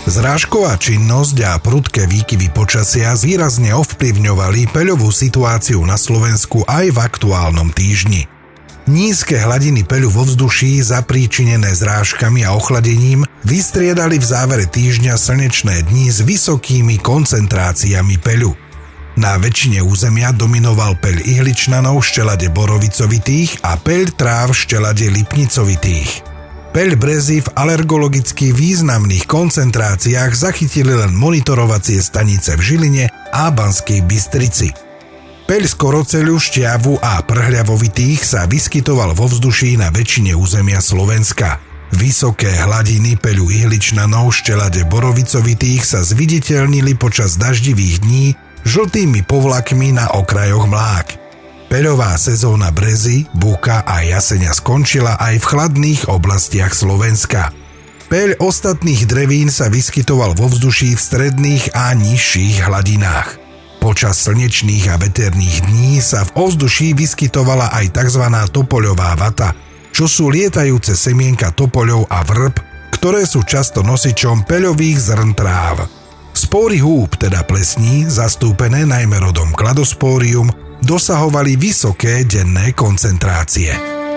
Zrážková činnosť a prudké výkyvy počasia výrazne ovplyvňovali peľovú situáciu na Slovensku aj v aktuálnom týždni. Nízke hladiny peľu vo vzduší zapríčinené zrážkami a ochladením vystriedali v závere týždňa slnečné dni s vysokými koncentráciami peľu. Na väčšine územia dominoval peľ ihličnanov štelade borovicovitých a peľ tráv štelade lipnicovitých. Peľ brezy v alergologicky významných koncentráciách zachytili len monitorovacie stanice v Žiline a Banskej Bystrici. Peľ z koroceľu, šťavu a prhľavovitých sa vyskytoval vo vzduší na väčšine územia Slovenska. Vysoké hladiny peľu ihličnanov štelade borovicovitých sa zviditeľnili počas daždivých dní žltými povlakmi na okrajoch mlák. Peľová sezóna brezy, buka a jaseňa skončila aj v chladných oblastiach Slovenska. Peľ ostatných drevín sa vyskytoval vo vzduší v stredných a nižších hladinách. Počas slnečných a veterných dní sa v ovzduší vyskytovala aj tzv. Topoľová vata, čo sú lietajúce semienka topoľov a vrb, ktoré sú často nosičom peľových zrn tráv. Spóry húb, teda plesní, zastúpené najmä rodom Cladosporium, dosahovali vysoké denné koncentrácie.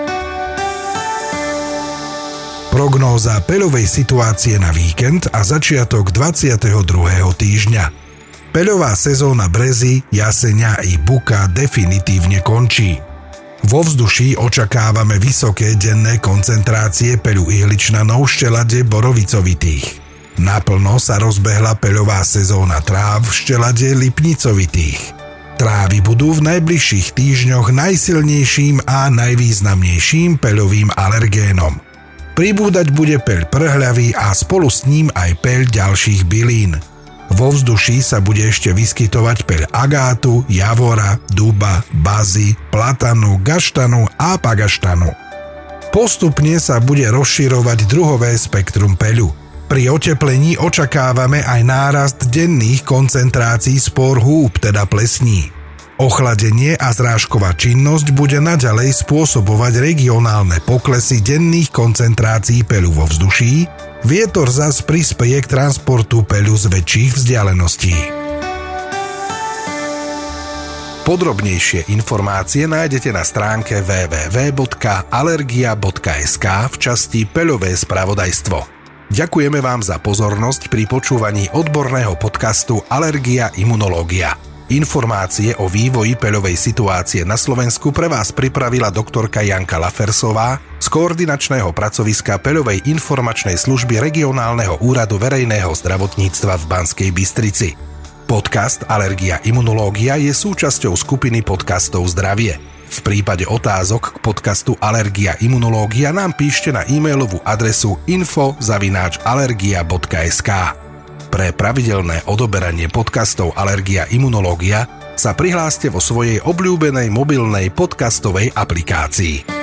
Prognóza peľovej situácie na víkend a začiatok 22. týždňa. Peľová sezóna brezy, jaseňa i buka definitívne končí. Vo vzduší očakávame vysoké denné koncentrácie peľu ihličnanov štelade borovicovitých. Naplno sa rozbehla peľová sezóna tráv v štelade lipnicovitých. Trávy budú v najbližších týždňoch najsilnejším a najvýznamnejším peľovým alergénom. Pribúdať bude peľ prhľavy a spolu s ním aj peľ ďalších bylín. Vo vzduší sa bude ešte vyskytovať peľ agátu, javora, duba, bazy, platanu, gaštanu a pagaštanu. Postupne sa bude rozširovať druhové spektrum peľu. Pri oteplení očakávame aj nárast denných koncentrácií spór húb, teda plesní. Ochladenie a zrážková činnosť bude naďalej spôsobovať regionálne poklesy denných koncentrácií peľu vo vzduší, vietor zas prispeje k transportu peľu z väčších vzdialeností. Podrobnejšie informácie nájdete na stránke www.alergia.sk v časti Peľové spravodajstvo. Ďakujeme vám za pozornosť pri počúvaní odborného podcastu Alergia imunológia. Informácie o vývoji peľovej situácie na Slovensku pre vás pripravila doktorka Janka Lafersová z koordinačného pracoviska Peľovej informačnej služby Regionálneho úradu verejného zdravotníctva v Banskej Bystrici. Podcast Alergia imunológia je súčasťou skupiny podcastov Zdravie. V prípade otázok k podcastu Alergia imunológia nám píšte na e-mailovú adresu info@alergia.sk. Pre pravidelné odoberanie podcastov Alergia imunológia sa prihláste vo svojej obľúbenej mobilnej podcastovej aplikácii.